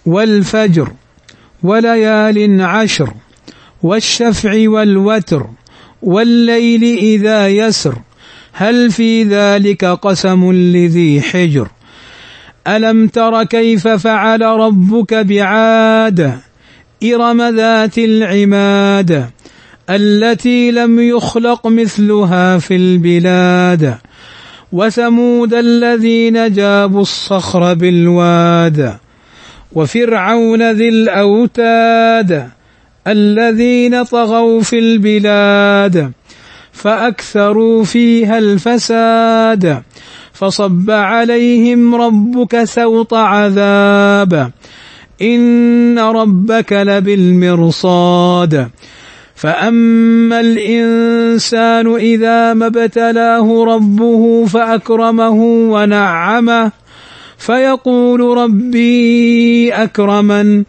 والفجر وليال عشر والشفع والوتر والليل إذا يسر هل في ذلك قسم لذي حجر ألم تر كيف فعل ربك بعاد إرم ذات العماد التي لم يخلق مثلها في البلاد وثمود الذين جابوا الصخر بالواد وفرعون ذي الأوتاد الذين طغوا في البلاد فأكثروا فيها الفساد فصب عليهم ربك سوط عذاب إن ربك لبالمرصاد فأما الإنسان إذا ما ابتلاه ربه فأكرمه ونعمه فيقول ربي أكرمن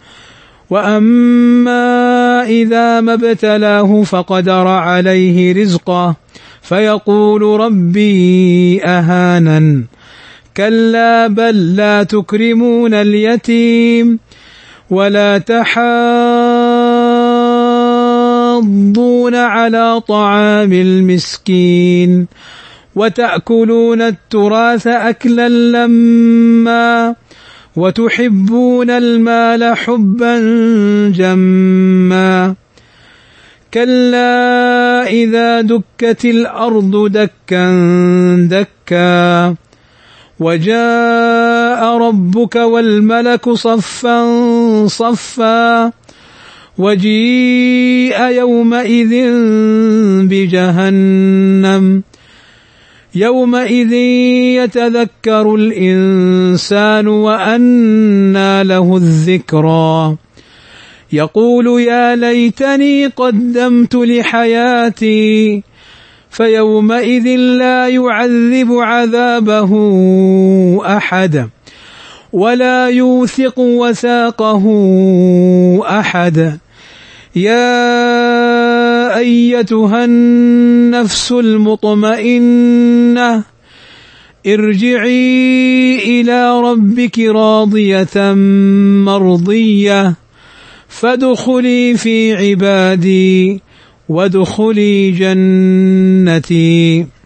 وأما إذا ما ابتلاه فقدر عليه رزقه فيقول ربي أهانن كلا بل لا تكرمون اليتيم ولا تحاضون على طعام المسكين وتأكلون التراث أكلا لما وتحبون المال حبا جما كلا إذا دكت الأرض دكا دكا وجاء ربك والملك صفا صفا وجيء يومئذ بجهنم يومئذ يتذكر الإنسان وأنى له الذكرى يقول يا ليتني قدمت لحياتي فيومئذ لا يعذب عذابه أحد ولا يوثق وثاقه أحد يا أيتها النفس المطمئنة ارجعي إلى ربك راضية مرضية فادخلي في عبادي وادخلي جنتي.